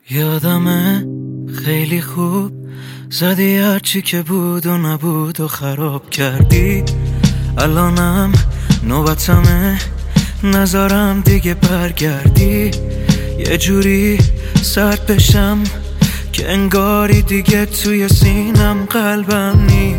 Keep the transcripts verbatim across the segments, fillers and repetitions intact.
یادمه خیلی خوب زدی هرچی که بود و نبود و خراب کردی. الانم نوبتمه نذارم دیگه برگردی. یه جوری سرد بشم که انگاری دیگه توی سینم قلبم نی.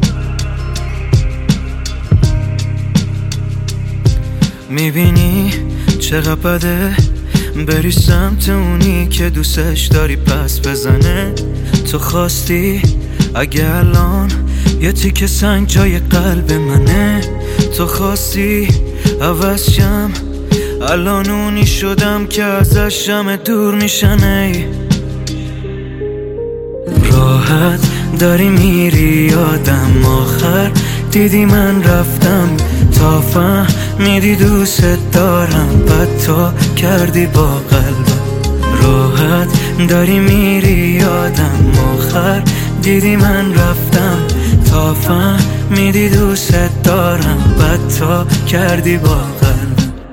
میبینی چقدر بده بری سمت اونی که دوستش داری پس بزنه. تو خواستی اگه الان یه تیکه سنگ جای قلب منه. تو خواستی عوض شم الان اونی شدم که ازش همه دور میشنه. راحت داری میری یادم آخر دیدی من رفتم تا فهمیدی دوست دارم بعد تا کردی با قلبم. راحت داری میری یادم آخر دیدی من رفتم تا فهمیدی دوست دارم بعد تا کردی با قلبم.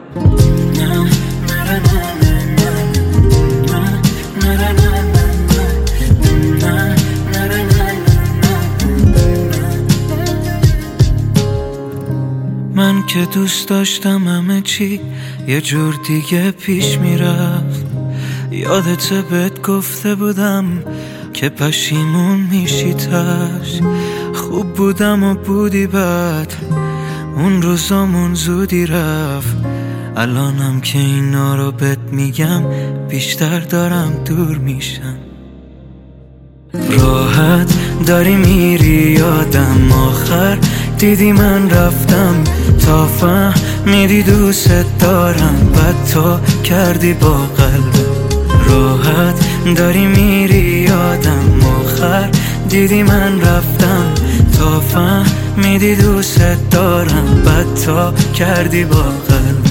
من که دوست داشتم همه چی یه جور دیگه پیش میرفت. یادت بهت گفته بودم که پشیمون میشی تاش. خوب بودم و بودی بعد اون روزامون زودی رفت. الانم که اینا رو بهت میگم بیشتر دارم دور میشم. راحت داری میری یادم آخر دیدی من رفتم تا فهمیدی دوست دارم بعد تا کردی با قلبم. راحت داری میری یادم آخر دیدی من رفتم تا فهمیدی دوست دارم بعد تا کردی با قلبم.